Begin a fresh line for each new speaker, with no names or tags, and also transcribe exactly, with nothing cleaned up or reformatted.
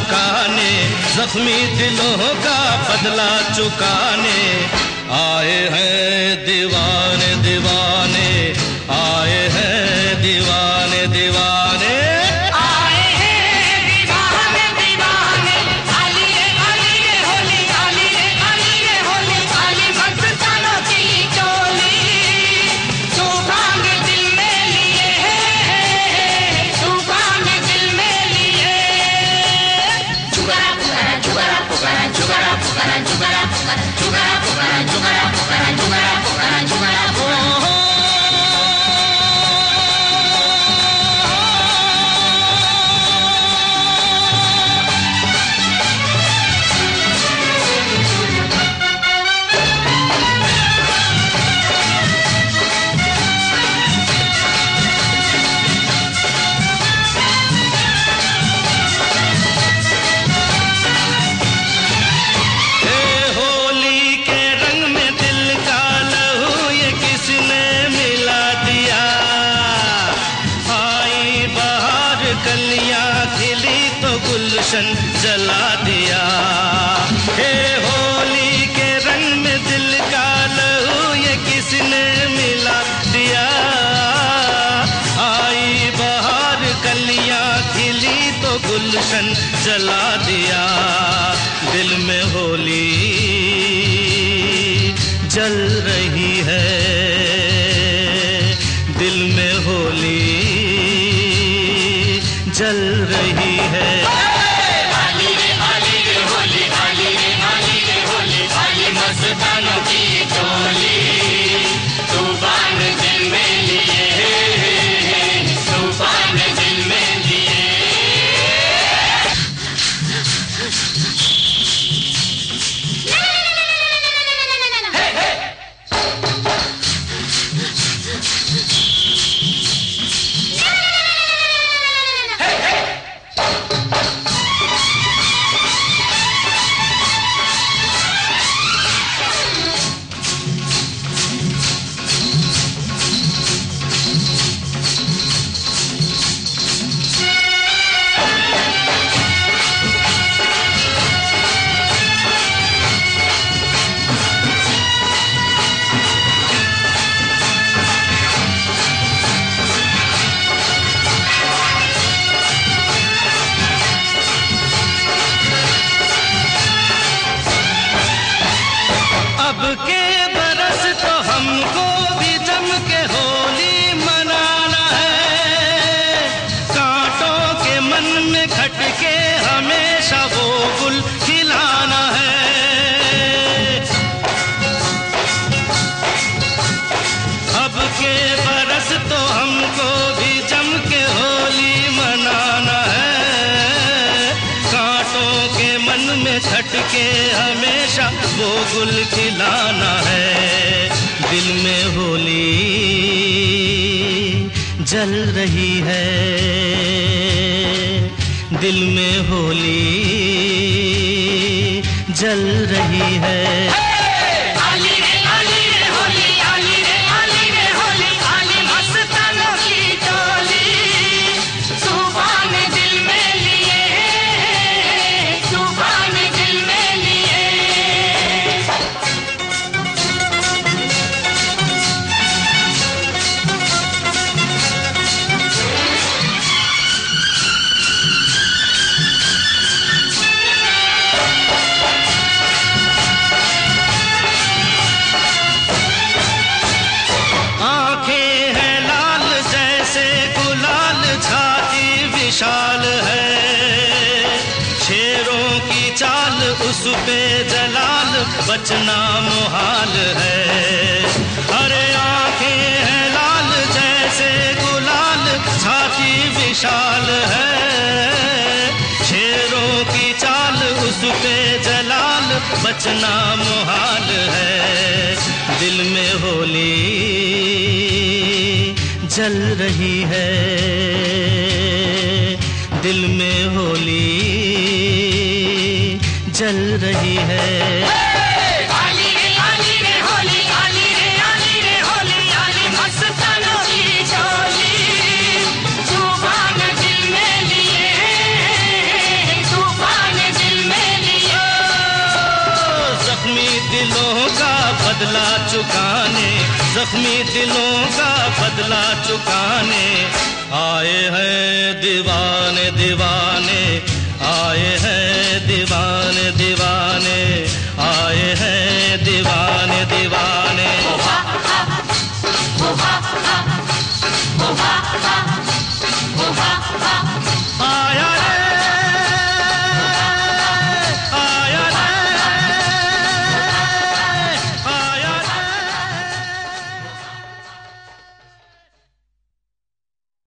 झुकाने, जख्मी दिलों का बदला चुकाने आए हैं दीवाने दीवाने, आए हैं दीवाने दीवाने,
आए हैं दीवाने दीवाने। आली रे आली रे होली, आली रे आली रे होली, आली मस्तानों की टोली। तूफान दिल में लिए, तूफान दिल में लिए। जुगरा पुकारा जुगरा पुकारा जुगरा पुकारा जुगरा पुकारा जुगरा पुकारा जुगरा पुकारा जुगरा पुकारा जुगरा पुकारा।
जला दिया हे होली के रंग में दिल का लहू ये किसने मिला दिया। आई बहार कलियां खिली तो गुलशन जला दिया। दिल में होली जल रही है, दिल में होली जल रही है।
मस्तानों की टोली, तूफान दिल में लिए, तूफान दिल में लिए। अब के बरस तो हमको भी जम के होली मनाना है। कांटों के मन में खटके हमेशा वो गुल खिलाना है। अब के बरस तो हमको भी जम के होली मनाना है। कांटों के मन में खटके हमेशा वो गुल खिलाना है। दिल में होली जल रही है, दिल में होली जल रही है। आली रे आली रे होली, आली रे आली रे होली, आली मस्तानों की टोली। तूफान दिल में लिए, तूफान दिल में लिए। विशाल है शेरों की चाल, उस पे जलाल बचना मुहाल है। अरे आंखें हैं लाल जैसे गुलाल, छाती विशाल है। शेरों की चाल, उस पे जलाल बचना मुहाल है। दिल में होली जल रही है, दिल में होली जल रही है। आली रे आली रे होली, आली रे आली रे होली, आली मस्तानों की टोली। तूफान दिल में लिए, तूफान
चुकाने, जख्मी दिलों का बदला चुकाने आए हैं दीवार